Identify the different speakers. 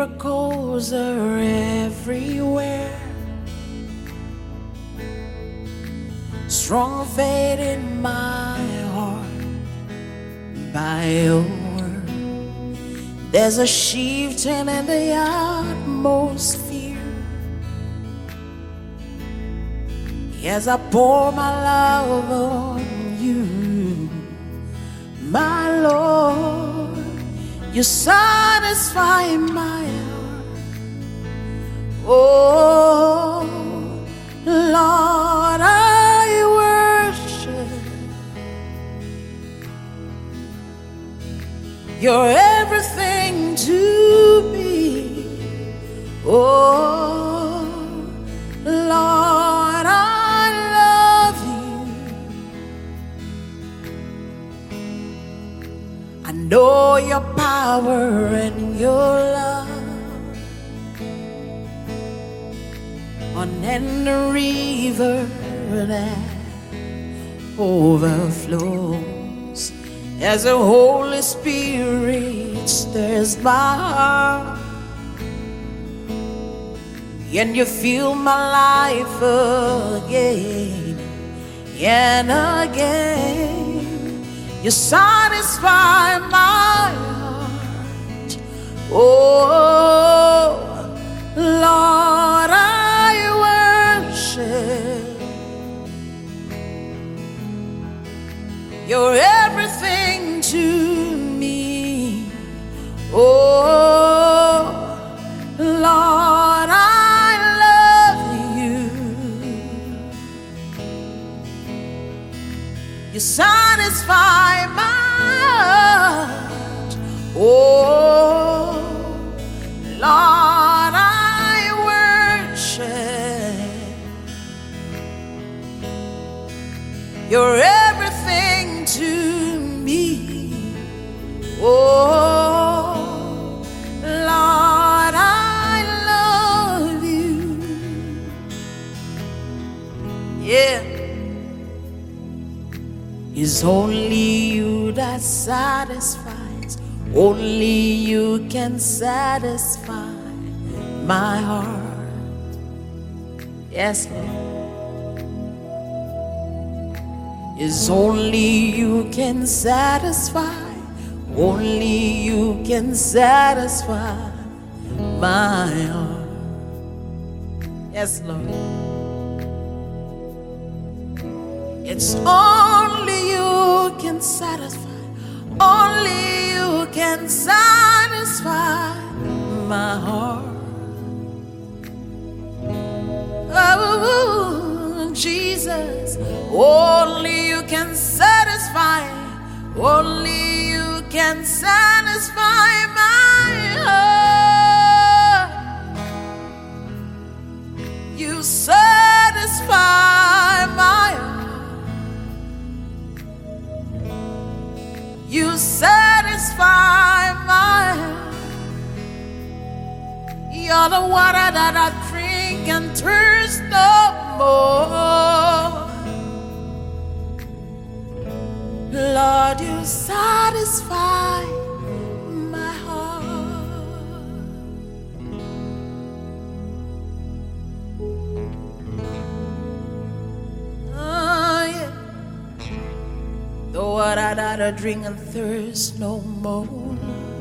Speaker 1: miracles are everywhere. Strong faith in my heart by your word. There's a shifting in the atmosphere as I pour my love on you, my Lord. You satisfy my heart. Oh, Lord, I worship. You're everything to me. Oh, Lord, I love you. I know your power and your love. On any river that overflows, as the Holy Spirit stirs my heart, and you fill my life again and again. You satisfy my heart. Oh, Lord, I worship. You're everything to me. Oh, Lord, I love you. You satisfy my heart. Oh, Lord, I worship. You're everything to me. Oh, Lord, I love you. Yeah. It's only you that satisfies. Only you can satisfy my heart. Yes, Lord. It's only you can satisfy. Only you can satisfy my heart. Yes, Lord. It's only you can satisfy. Only you can satisfy my heart. Oh, Jesus, only you can satisfy. Only you can satisfy my heart. You satisfy my heart. You satisfy my heart. You're the water that I drink and thirst no more. Lord, you satisfy my heart. Oh, yeah. The water that I drink and thirst no more.